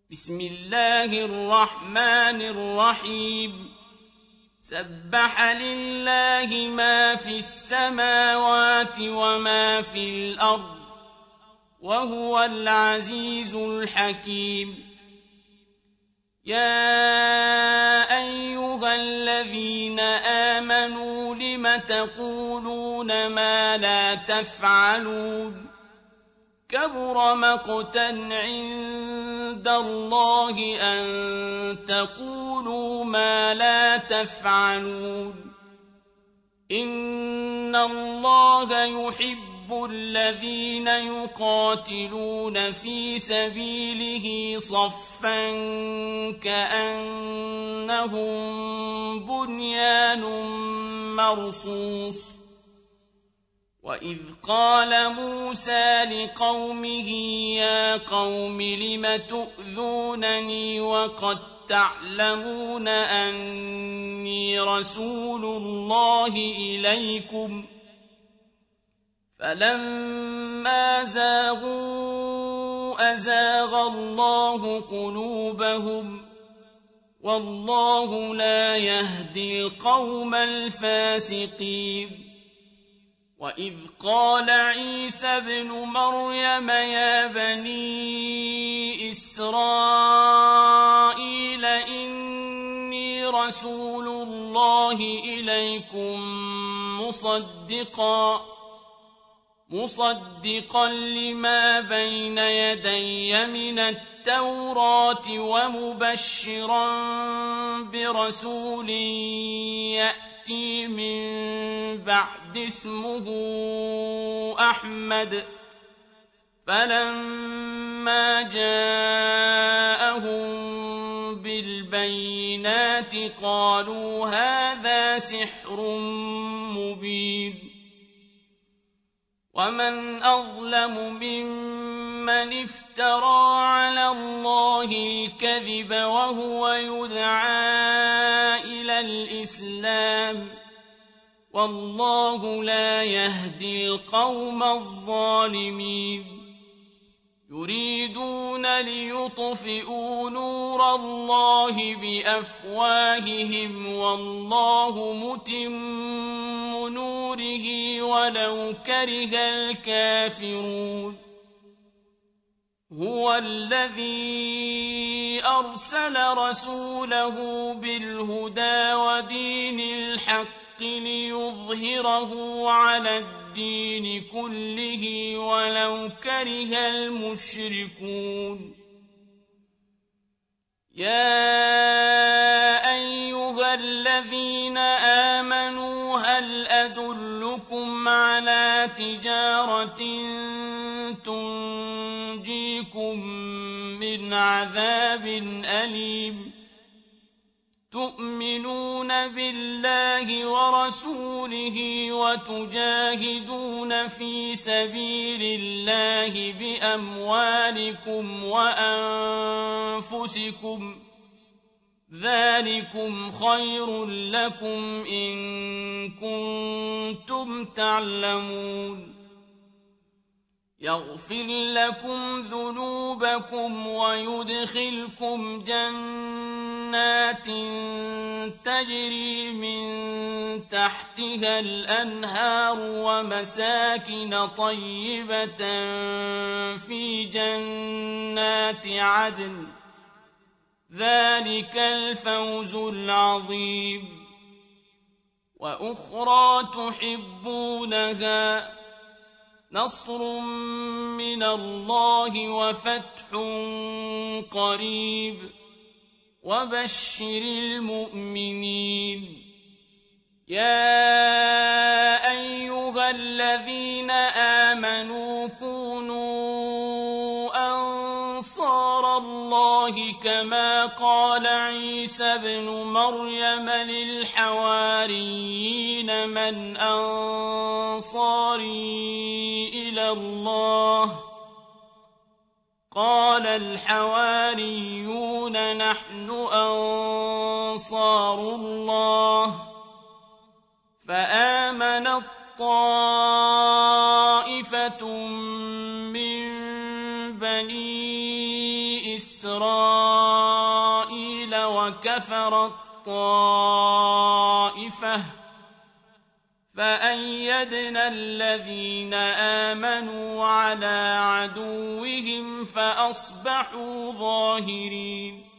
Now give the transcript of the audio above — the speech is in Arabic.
بسم الله الرحمن الرحيم سبح لله ما في السماوات وما في الأرض وهو العزيز الحكيم يا أيها الذين آمنوا لم تقولون ما لا تفعلون كبر مقتا عند الله أن تقولوا ما لا تفعلون إن الله يحب الذين يقاتلون في سبيله صفا كأنهم بنيان مرصوص وإذ قال موسى لقومه يا قوم لم تؤذونني وقد تعلمون أني رسول الله إليكم فلما زاغوا أزاغ الله قلوبهم والله لا يهدي القوم الفاسقين وإذ قال عيسى ابن مريم يا بني إسرائيل إني رسول الله إليكم مصدقا لما بين يدي من التوراة ومبشرا برسول يأتي من بعد اسمه أحمد فلما جاءهم بالبينات قالوا هذا سحر مبين ومن أظلم ممن افترى على الله الكذب وهو يدعى إلى الإسلام والله لا يهدي القوم الظالمين يريدون ليطفئوا نور الله بأفواههم والله متم نوره ولو كره الكافرون هو الذي أرسل رسوله بالهدى ودين الحق ليظهره على الدين كله ولو كره المشركون يا أيها الذين آمنوا هل أدلكم على تجارة تنجيكم من عذاب أليم تؤمنون بالله ورسوله وتجاهدون في سبيل الله بأموالكم وأنفسكم ذلكم خير لكم إن كنتم تعلمون يغفر لكم ذنوبكم ويدخلكم جنات تجري من تحتها الأنهار ومساكن طيبة في جنات عدن ذلك الفوز العظيم وأخرى تحبونها نصر من الله وفتح قريب وبشر المؤمنين يا أيها الذين آمنوا كونوا أنصار الله كما قال عيسى ابن مريم للحواريين من أنصاري إلى الله قال الحواريون نحن أنصار الله فآمنت طائفة من بني إسرائيل إسرائيل وكفرت طائفة فأيدنا الذين آمنوا على عدوهم فأصبحوا ظاهرين